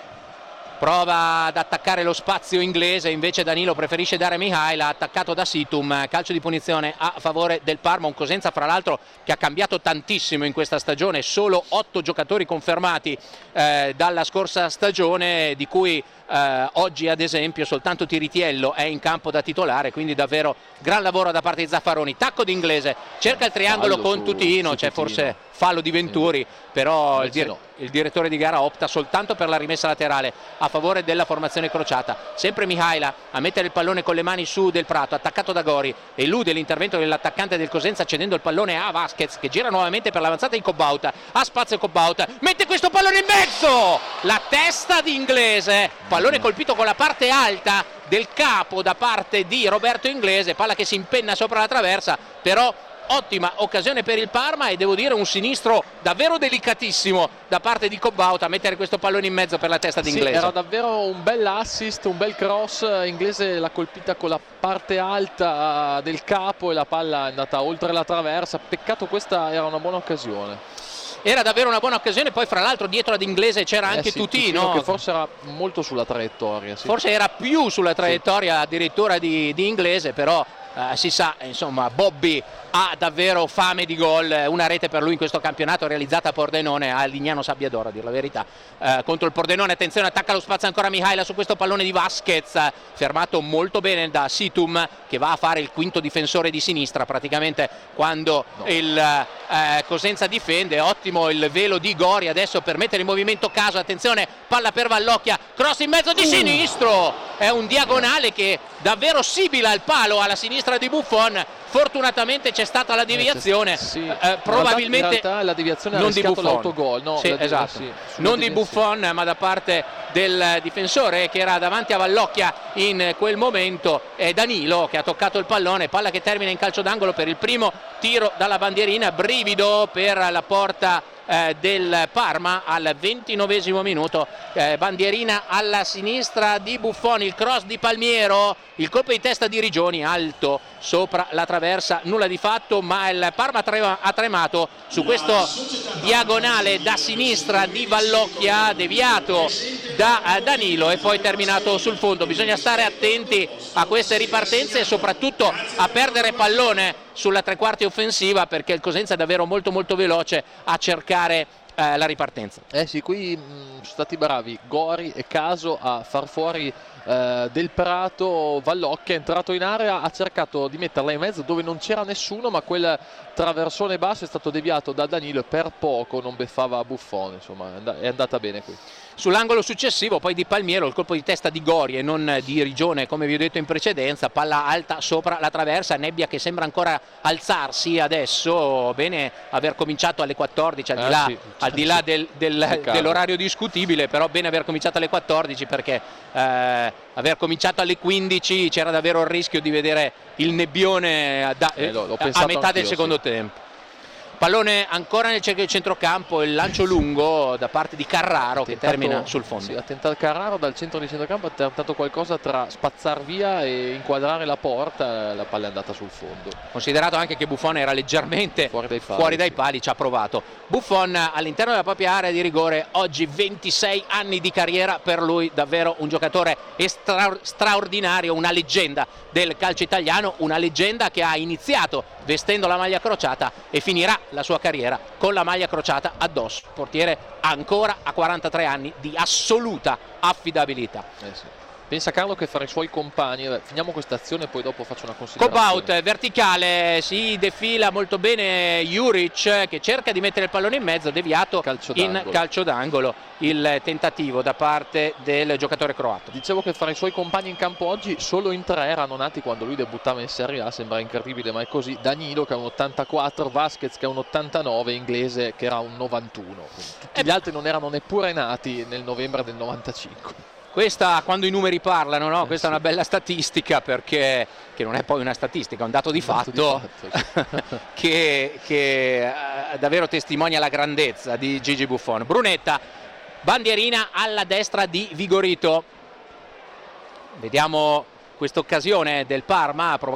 Prova ad attaccare lo spazio inglese, invece Danilo preferisce dare Mihaila, attaccato da Situm, calcio di punizione a favore del Parma, un Cosenza fra l'altro che ha cambiato tantissimo in questa stagione, solo otto giocatori confermati eh, dalla scorsa stagione, di cui eh, oggi ad esempio soltanto Tiritiello è in campo da titolare, quindi davvero gran lavoro da parte di Zaffaroni. Tacco di Inglese, cerca il triangolo fallo con su, Tutino, c'è forse fallo di Venturi, sì. Però il, dir- il direttore di gara opta soltanto per la rimessa laterale a favore della formazione crociata. Sempre Mihaila a mettere il pallone con le mani su Del Prato, attaccato da Gori, elude l'intervento dell'attaccante del Cosenza cedendo il pallone a Vasquez che gira nuovamente per l'avanzata di Cobbout, ha spazio Cobbout, mette questo pallone in mezzo, la testa di Inglese, pallone colpito con la parte alta del capo da parte di Roberto Inglese, palla che si impenna sopra la traversa, però ottima occasione per il Parma e devo dire un sinistro davvero delicatissimo da parte di Cobbout a mettere questo pallone in mezzo per la testa di Inglese. Sì, era davvero un bel assist, un bel cross, Inglese l'ha colpita con la parte alta del capo e la palla è andata oltre la traversa, peccato, questa era una buona occasione. Era davvero una buona occasione, poi fra l'altro dietro ad Inglese c'era anche eh sì, Tutino, Tutino che forse era molto sulla traiettoria, sì. Forse era più sulla traiettoria addirittura di, di Inglese, però Uh, si sa, insomma, Bobby ha davvero fame di gol, una rete per lui in questo campionato realizzata a Pordenone, a Lignano Sabbiadoro a dir la verità, uh, contro il Pordenone. Attenzione, attacca lo spazio ancora Mihaila su questo pallone di Vasquez, fermato molto bene da Situm che va a fare il quinto difensore di sinistra praticamente quando no. il uh, Cosenza difende. Ottimo il velo di Gori adesso per mettere in movimento Caso, attenzione, palla per Vallocchia, cross in mezzo di uh. sinistro, è un diagonale che davvero sibila il palo alla sinistra di Buffon, fortunatamente c'è stata la deviazione, sì. eh, probabilmente in realtà la deviazione non ha di rischiato Buffon, l'autogol, no, sì, la, esatto. sì, non di Buffon ma da parte del difensore che era davanti a Vallocchia in quel momento, è Danilo che ha toccato il pallone, palla che termina in calcio d'angolo per il primo tiro dalla bandierina, brivido per la porta eh, del Parma al ventinovesimo minuto, eh, bandierina alla sinistra di Buffon, il cross di Palmiero, il colpo di testa di Rigioni alto sopra la traversa, nulla di fatto, ma il Parma ha tremato su questo diagonale da sinistra di Vallocchia, deviato da Danilo e poi terminato sul fondo. Bisogna stare attenti a queste ripartenze e soprattutto a perdere pallone sulla tre quarti offensiva, perché il Cosenza è davvero molto molto veloce a cercare eh, la ripartenza. Eh sì, qui mh, sono stati bravi Gori e Caso a far fuori eh, Del Prato. Vallocchia è entrato in area, ha cercato di metterla in mezzo dove non c'era nessuno, ma quel traversone basso è stato deviato da Danilo e per poco non beffava Buffon, insomma è andata bene qui. Sull'angolo successivo poi di Palmiero il colpo di testa di Gori e non di Rigione, come vi ho detto in precedenza, palla alta sopra la traversa, Nebbia che sembra ancora alzarsi adesso, bene aver cominciato alle quattordici, al di là, eh sì, al di là del, del, dell'orario discutibile, però bene aver cominciato alle quattordici, perché eh, aver cominciato alle quindici c'era davvero il rischio di vedere il nebbione da, eh, a metà del secondo sì. tempo. Pallone ancora nel centrocampo, il lancio lungo da parte di Carraro che tentato, termina sul fondo. Sì, ha tentato Carraro dal centro di centrocampo, ha tentato qualcosa tra spazzar via e inquadrare la porta, la palla è andata sul fondo. Considerato anche che Buffon era leggermente fuori dai pali, fuori dai pali sì. ci ha provato. Buffon all'interno della propria area di rigore, oggi ventisei anni di carriera per lui, davvero un giocatore stra- straordinario, una leggenda del calcio italiano, una leggenda che ha iniziato vestendo la maglia crociata e finirà la sua carriera con la maglia crociata addosso. Portiere ancora a quarantatré anni di assoluta affidabilità. Eh sì. Pensa Carlo che farà i suoi compagni. Finiamo questa azione e poi dopo faccio una considerazione. Cobbout verticale, si defila molto bene Juric che cerca di mettere il pallone in mezzo, deviato calcio in calcio d'angolo, il tentativo da parte del giocatore croato. Dicevo che farà i suoi compagni in campo oggi, solo in tre erano nati quando lui debuttava in Serie A, sembra incredibile ma è così. Danilo che ha un ottantaquattro, Vasquez che ha un ottantanove, Inglese che era un novantuno. Tutti gli altri non erano neppure nati nel novembre del novantacinque. Questa, quando i numeri parlano, no? Questa è una bella statistica, perché che non è poi una statistica, è un dato di fatto, dato di fatto che, che uh, davvero testimonia la grandezza di Gigi Buffon. Brunetta, bandierina alla destra di Vigorito. Vediamo questa occasione del Parma,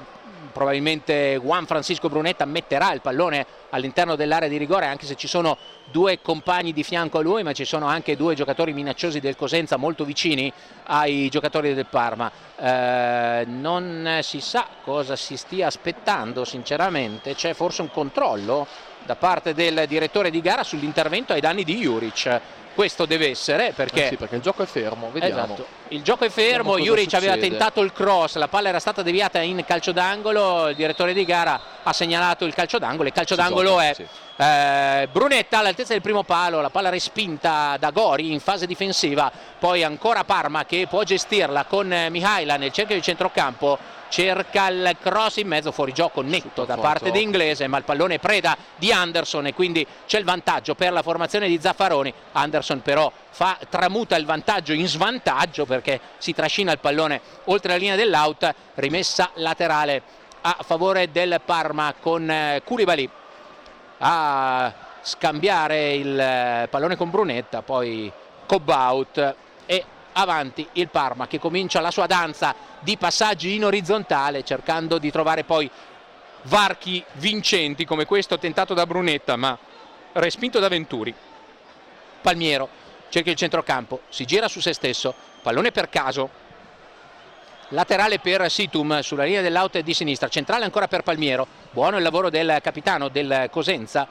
probabilmente Juan Francisco Brunetta metterà il pallone all'interno dell'area di rigore, anche se ci sono due compagni di fianco a lui, ma ci sono anche due giocatori minacciosi del Cosenza molto vicini ai giocatori del Parma. Eh, non si sa cosa si stia aspettando sinceramente, c'è forse un controllo da parte del direttore di gara sull'intervento ai danni di Juric. Questo deve essere perché, eh sì, perché il gioco è fermo, vediamo. Esatto. Il gioco è fermo, Juric aveva tentato il cross, la palla era stata deviata in calcio d'angolo, il direttore di gara ha segnalato il calcio d'angolo, il calcio d'angolo è sì. eh, Brunetta all'altezza del primo palo, la palla respinta da Gori in fase difensiva, poi ancora Parma che può gestirla con Mihaila nel cerchio di centrocampo, cerca il cross in mezzo, fuori gioco netto da parte di Inglese, ma il pallone preda di Anderson e quindi c'è il vantaggio per la formazione di Zaffaroni. Anderson però fa, tramuta il vantaggio in svantaggio perché si trascina il pallone oltre la linea dell'out, rimessa laterale a favore del Parma con Koulibaly a scambiare il pallone con Brunetta, poi Cobbout e avanti il Parma che comincia la sua danza di passaggi in orizzontale cercando di trovare poi varchi vincenti come questo tentato da Brunetta ma respinto da Venturi. Palmiero cerca il centrocampo, si gira su se stesso, pallone per Caso, laterale per Situm sulla linea dell'out di sinistra, centrale ancora per Palmiero, buono il lavoro del capitano del Cosenza,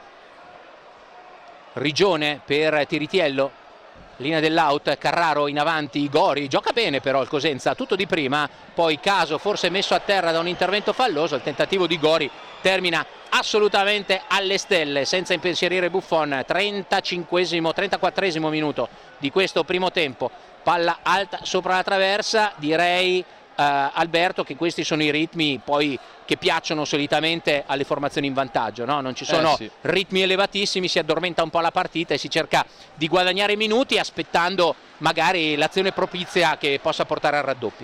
Rigione per Tiritiello, linea dell'out, Carraro in avanti, Gori, gioca bene però il Cosenza, tutto di prima, poi Caso forse messo a terra da un intervento falloso, il tentativo di Gori termina assolutamente alle stelle, senza impensierire Buffon. Trentacinquesimo, trentaquattresimo minuto di questo primo tempo, palla alta sopra la traversa, direi Uh, Alberto che questi sono i ritmi poi che piacciono solitamente alle formazioni in vantaggio, no? Non ci sono eh sì. ritmi elevatissimi, si addormenta un po' la partita e si cerca di guadagnare minuti aspettando magari l'azione propizia che possa portare al raddoppio.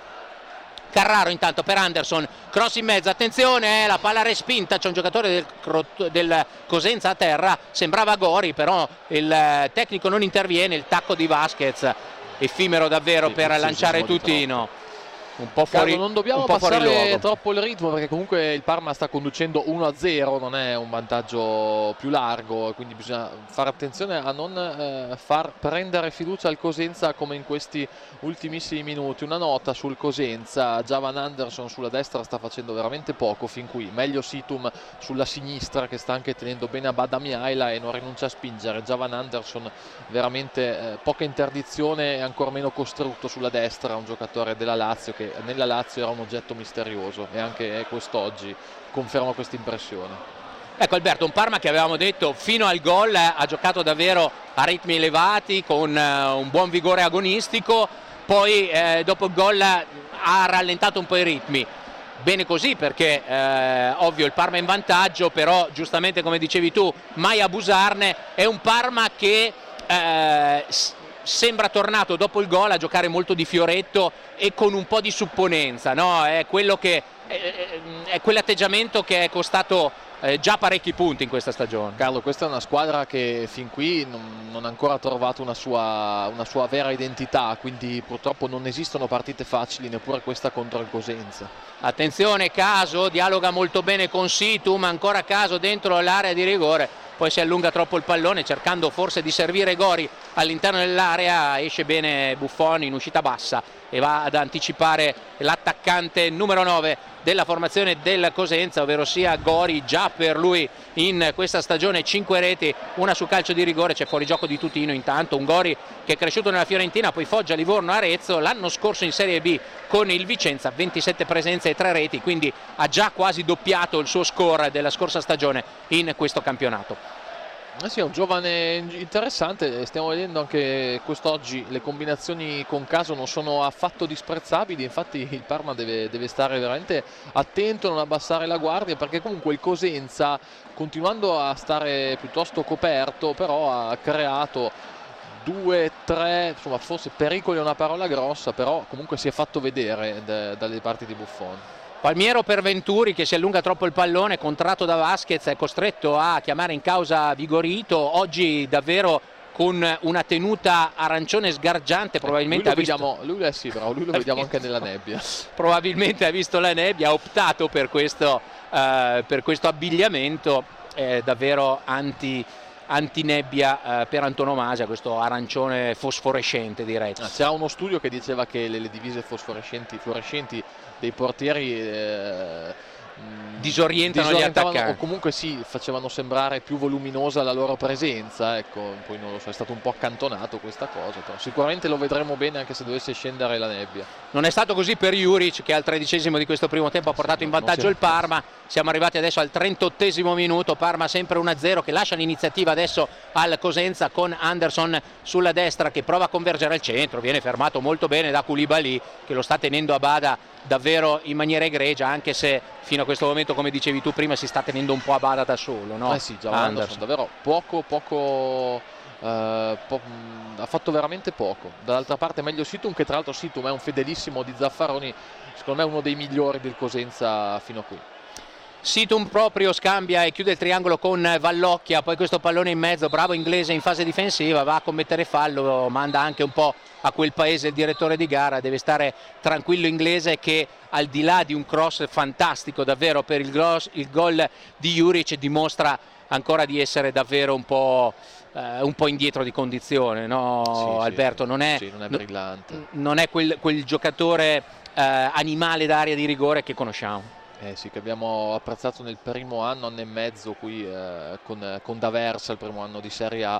Carraro intanto per Anderson, cross in mezzo, attenzione, eh, la palla respinta, c'è un giocatore del, del Cosenza a terra, sembrava Gori, però il tecnico non interviene, il tacco di Vasquez, effimero davvero sì, per sì, lanciare Tutino. Un po' fuori, Carlo, non dobbiamo un po' passare troppo il ritmo perché comunque il Parma sta conducendo uno a zero, non è un vantaggio più largo, quindi bisogna fare attenzione a non eh, far prendere fiducia al Cosenza come in questi ultimissimi minuti. Una nota sul Cosenza: Javan Anderson sulla destra sta facendo veramente poco fin qui, meglio Situm sulla sinistra che sta anche tenendo bene a bada Mihaila e non rinuncia a spingere. Javan Anderson veramente eh, poca interdizione e ancora meno costrutto sulla destra, un giocatore della Lazio che nella Lazio era un oggetto misterioso e anche quest'oggi conferma questa impressione. Ecco Alberto, un Parma che avevamo detto fino al gol eh, ha giocato davvero a ritmi elevati con eh, un buon vigore agonistico, poi eh, dopo il gol ha rallentato un po' i ritmi. Bene così perché eh, ovvio il Parma è in vantaggio, però giustamente come dicevi tu mai abusarne. È un Parma che eh, sembra tornato dopo il gol a giocare molto di fioretto e con un po' di supponenza, no? È quello che è, è quell'atteggiamento che è costato eh, già parecchi punti in questa stagione. Carlo, questa è una squadra che fin qui non, non ha ancora trovato una sua, una sua vera identità, quindi purtroppo non esistono partite facili, neppure questa contro il Cosenza. Attenzione, Caso dialoga molto bene con Situm, ancora Caso dentro l'area di rigore, poi si allunga troppo il pallone cercando forse di servire Gori all'interno dell'area, esce bene Buffon in uscita bassa e va ad anticipare l'attaccante numero nove della formazione del Cosenza, ovvero sia Gori, già per lui in questa stagione cinque reti, una su calcio di rigore. C'è fuori gioco di Tutino intanto, un Gori che è cresciuto nella Fiorentina, poi Foggia, Livorno, Arezzo, l'anno scorso in Serie B con il Vicenza, ventisette presenze e tre reti, quindi ha già quasi doppiato il suo score della scorsa stagione in questo campionato. Eh sì, è un giovane interessante, stiamo vedendo anche quest'oggi le combinazioni con Caso non sono affatto disprezzabili, infatti il Parma deve, deve stare veramente attento, non abbassare la guardia, perché comunque il Cosenza, continuando a stare piuttosto coperto, però ha creato due, tre, insomma forse pericoli è una parola grossa, però comunque si è fatto vedere dalle parti di Buffon. Palmiero per Venturi che si allunga troppo il pallone, contratto da Vasquez, è costretto a chiamare in causa Vigorito. Oggi davvero con una tenuta arancione sgargiante, probabilmente lui ha visto... vediamo, lui è sì, bravo, lui lo vediamo anche nella nebbia. Probabilmente ha visto la nebbia, ha optato per questo, uh, per questo abbigliamento eh, davvero anti, antinebbia uh, per antonomasia, questo arancione fosforescente, direi. Ah, c'era uno studio che diceva che le, le divise fosforescenti fluorescenti dei portieri eh, disorientano gli attaccanti, o comunque sì, facevano sembrare più voluminosa la loro presenza, ecco, poi non lo so, è stato un po' accantonato questa cosa, però sicuramente lo vedremo bene anche se dovesse scendere la nebbia. Non è stato così per Juric, che al tredicesimo di questo primo tempo ha portato in vantaggio il Parma. Siamo arrivati adesso al trentottesimo minuto, Parma sempre uno a zero, che lascia l'iniziativa adesso al Cosenza con Anderson sulla destra che prova a convergere al centro, viene fermato molto bene da Koulibaly che lo sta tenendo a bada davvero in maniera egregia, anche se fino a questo momento, come dicevi tu prima, si sta tenendo un po' a bada da solo, no? Eh sì, già Anderson, Anderson davvero poco poco Uh, po mh, ha fatto veramente poco. Dall'altra parte meglio Situm, che tra l'altro Situm è un fedelissimo di Zaffaroni, secondo me è uno dei migliori del Cosenza fino a qui. Situm proprio scambia e chiude il triangolo con Vallocchia, poi questo pallone in mezzo, bravo inglese in fase difensiva, va a commettere fallo, manda anche un po' a quel paese il direttore di gara, deve stare tranquillo inglese che al di là di un cross fantastico davvero per il, gross, il gol di Juric dimostra ancora di essere davvero un po', eh, un po' indietro di condizione, no sì, Alberto? Sì, non è, sì, non è brillante. Non è quel, quel giocatore eh, animale d'area di rigore che conosciamo. Eh sì, che abbiamo apprezzato nel primo anno, anno e mezzo qui eh, con, con D'Aversa, il primo anno di Serie A.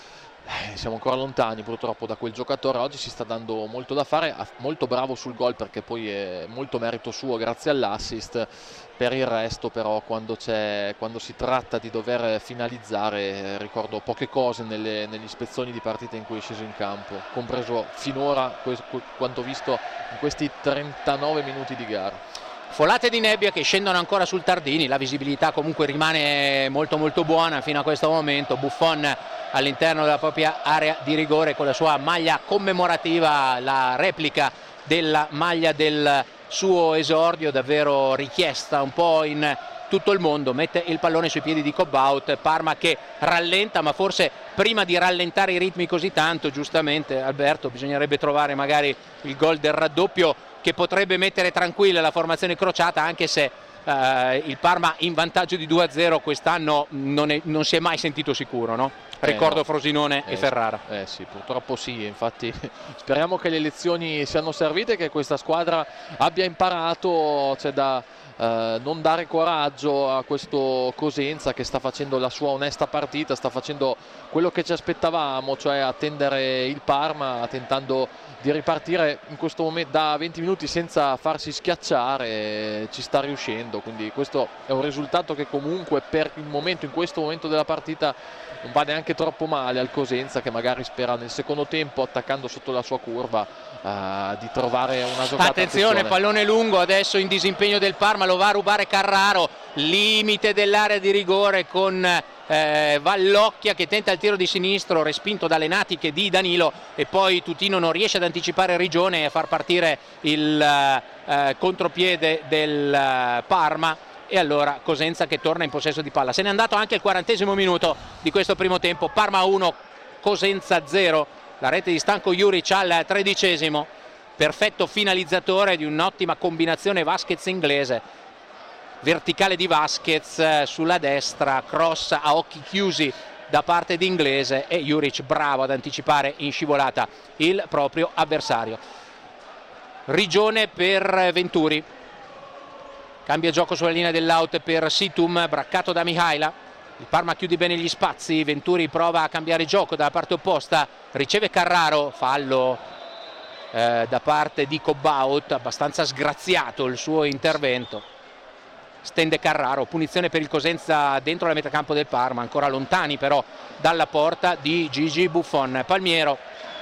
Eh, siamo ancora lontani purtroppo da quel giocatore. Oggi si sta dando molto da fare, molto bravo sul gol perché poi è molto merito suo grazie all'assist. Per il resto però quando, quando si tratta di dover finalizzare eh, ricordo poche cose nelle, negli spezzoni di partita in cui è sceso in campo, compreso finora quanto visto in questi trentanove minuti di gara. Folate di nebbia che scendono ancora sul Tardini, la visibilità comunque rimane molto molto buona fino a questo momento. Buffon all'interno della propria area di rigore con la sua maglia commemorativa, la replica della maglia del suo esordio, davvero richiesta un po' in tutto il mondo. Mette il pallone sui piedi di Cobbout, Parma che rallenta, ma forse prima di rallentare i ritmi così tanto, giustamente Alberto, bisognerebbe trovare magari il gol del raddoppio che potrebbe mettere tranquilla la formazione crociata, anche se eh, il Parma in vantaggio di due a zero quest'anno non, non si è mai sentito sicuro, no? Ricordo eh no. Frosinone eh, e Ferrara. Eh sì, purtroppo sì, infatti speriamo che le lezioni siano servite, che questa squadra abbia imparato, cioè da eh, non dare coraggio a questo Cosenza che sta facendo la sua onesta partita, sta facendo quello che ci aspettavamo, cioè attendere il Parma, tentando di ripartire in questo momento da venti minuti senza farsi schiacciare, ci sta riuscendo, quindi questo è un risultato che comunque per il momento, in questo momento della partita, non va neanche troppo male al Cosenza, che magari spera nel secondo tempo, attaccando sotto la sua curva, uh, di trovare una giocata. Attenzione, attenzione, pallone lungo adesso in disimpegno del Parma, lo va a rubare Carraro, limite dell'area di rigore con eh, Vallocchia che tenta il tiro di sinistro, respinto dalle natiche di Danilo, e poi Tutino non riesce ad anticipare Rigione e a far partire il eh, contropiede del eh, Parma. E allora Cosenza che torna in possesso di palla. Se n'è andato anche il quarantesimo minuto di questo primo tempo. Parma uno, Cosenza zero. La rete di Stanko Juric al tredicesimo. Perfetto finalizzatore di un'ottima combinazione Vasquez-inglese. Verticale di Vasquez sulla destra, cross a occhi chiusi da parte di Inglese, e Juric bravo ad anticipare in scivolata il proprio avversario. Rigione per Venturi. Cambia gioco sulla linea dell'out per Situm, braccato da Mihaila. Il Parma chiude bene gli spazi, Venturi prova a cambiare gioco dalla parte opposta, riceve Carraro, fallo eh, da parte di Cobbout, abbastanza sgraziato il suo intervento. Stende Carraro, punizione per il Cosenza dentro la metacampo del Parma, ancora lontani però dalla porta di Gigi Buffon. Palmiero,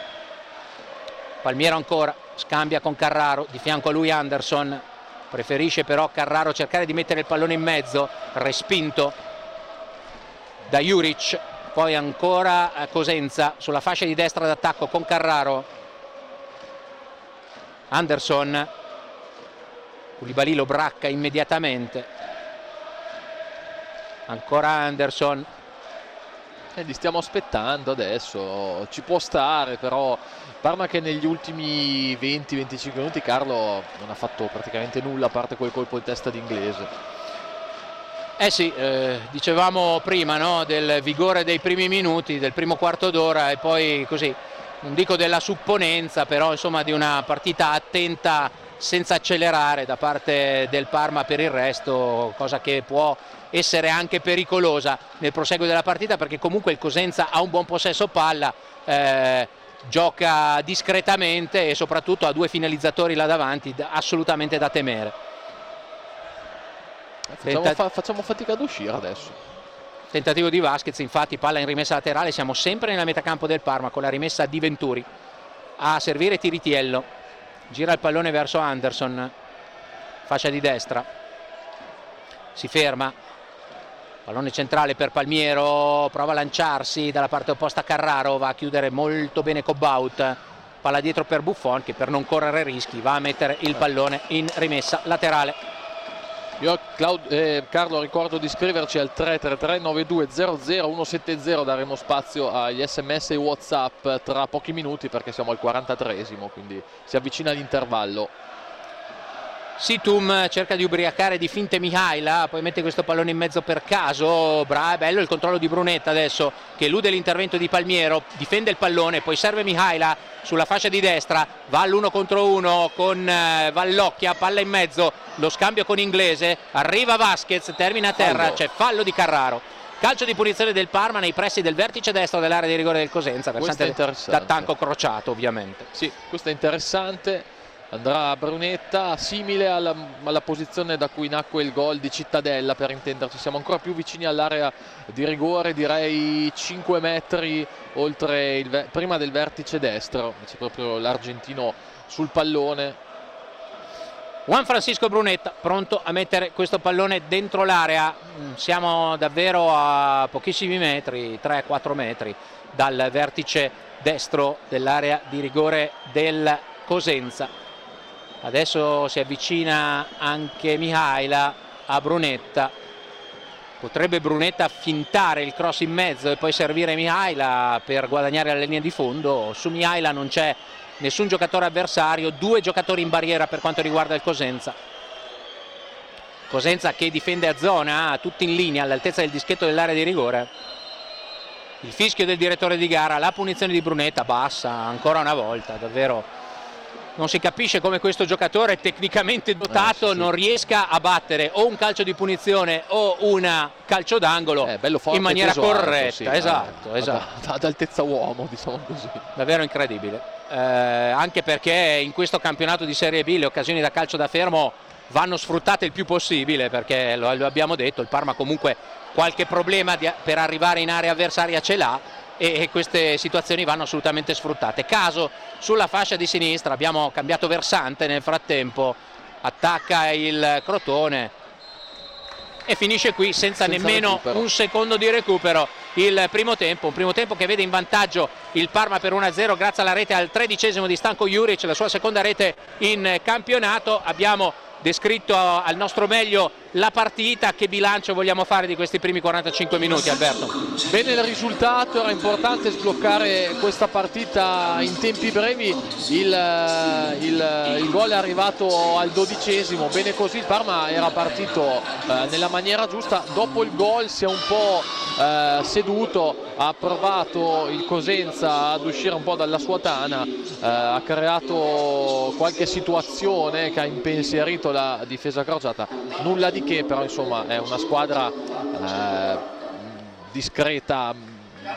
Palmiero ancora, scambia con Carraro, di fianco a lui Anderson. Preferisce però Carraro cercare di mettere il pallone in mezzo, respinto da Juric. Poi ancora Cosenza sulla fascia di destra d'attacco con Carraro. Anderson, Koulibaly lo bracca immediatamente. Ancora Anderson, E li stiamo aspettando adesso, ci può stare, però Parma che negli ultimi venti venticinque minuti, Carlo, non ha fatto praticamente nulla a parte quel colpo di testa di Inglese. Eh sì, eh, dicevamo prima, no, del vigore dei primi minuti, del primo quarto d'ora, e poi così, non dico della supponenza, però insomma di una partita attenta senza accelerare da parte del Parma per il resto, cosa che può essere anche pericolosa nel proseguo della partita, perché comunque il Cosenza ha un buon possesso palla, eh, gioca discretamente e soprattutto ha due finalizzatori là davanti assolutamente da temere. Facciamo, fa, facciamo fatica ad uscire adesso. Tentativo di Vasquez, infatti, palla in rimessa laterale, siamo sempre nella metacampo del Parma con la rimessa di Venturi. A servire Tiritiello, gira il pallone verso Anderson, fascia di destra, si ferma, pallone centrale per Palmiero, prova a lanciarsi dalla parte opposta Carraro, va a chiudere molto bene Cobbaut, palla dietro per Buffon che per non correre rischi va a mettere il pallone in rimessa laterale. Io Claud eh, Carlo ricordo di scriverci al tre tre tre nove due zero zero uno sette zero, daremo spazio agli sms e WhatsApp tra pochi minuti perché siamo al quarantatreesimo, quindi si avvicina l'intervallo. Situm cerca di ubriacare di finte Mihaila, poi mette questo pallone in mezzo per caso, Bra, è bello il controllo di Brunetta adesso che elude l'intervento di Palmiero, difende il pallone, poi serve Mihaila sulla fascia di destra, va all'uno contro uno con eh, Vallocchia, palla in mezzo, lo scambio con Inglese, arriva Vasquez, termina a terra, c'è fallo di Carraro. Calcio di punizione del Parma nei pressi del vertice destro dell'area di rigore del Cosenza, versante da Tanco crociato ovviamente. Sì, questo è interessante. Andrà a Brunetta, simile alla, alla posizione da cui nacque il gol di Cittadella, per intenderci. Siamo ancora più vicini all'area di rigore, direi cinque metri oltre il, prima del vertice destro. C'è proprio l'argentino sul pallone. Juan Francisco Brunetta pronto a mettere questo pallone dentro l'area. Siamo davvero a pochissimi metri, tre quattro metri dal vertice destro dell'area di rigore del Cosenza. Adesso si avvicina anche Mihaila a Brunetta, potrebbe Brunetta fintare il cross in mezzo e poi servire Mihaila per guadagnare la linea di fondo. Su Mihaila non c'è nessun giocatore avversario, due giocatori in barriera per quanto riguarda il Cosenza. Cosenza che difende a zona, tutti in linea all'altezza del dischetto dell'area di rigore. Il fischio del direttore di gara, la punizione di Brunetta bassa ancora una volta, davvero. Non si capisce come questo giocatore tecnicamente dotato eh, sì, sì. non riesca a battere o un calcio di punizione o un calcio d'angolo eh, in maniera corretta. Alto, sì, esatto, eh, esatto. Ad altezza uomo, diciamo così. Davvero incredibile. Eh, anche perché in questo campionato di Serie B le occasioni da calcio da fermo vanno sfruttate il più possibile, perché lo, lo abbiamo detto, il Parma comunque qualche problema di, per arrivare in area avversaria ce l'ha. E queste situazioni vanno assolutamente sfruttate. Caso sulla fascia di sinistra, abbiamo cambiato versante nel frattempo, attacca il Crotone e finisce qui senza, senza nemmeno recupero. un secondo di recupero il primo tempo, un primo tempo che vede in vantaggio il Parma per uno a zero grazie alla rete al tredicesimo di Stanko Juric, la sua seconda rete in campionato. Abbiamo descritto al nostro meglio la partita. Che bilancio vogliamo fare di questi primi quarantacinque minuti, Alberto? Bene il risultato, era importante sbloccare questa partita in tempi brevi, il, il, il gol è arrivato al dodicesimo, bene così, il Parma era partito eh, nella maniera giusta, dopo il gol si è un po' eh, seduto, ha provato il Cosenza ad uscire un po' dalla sua tana, eh, ha creato qualche situazione che ha impensierito la difesa crociata, nulla di che, però insomma è una squadra eh, discreta,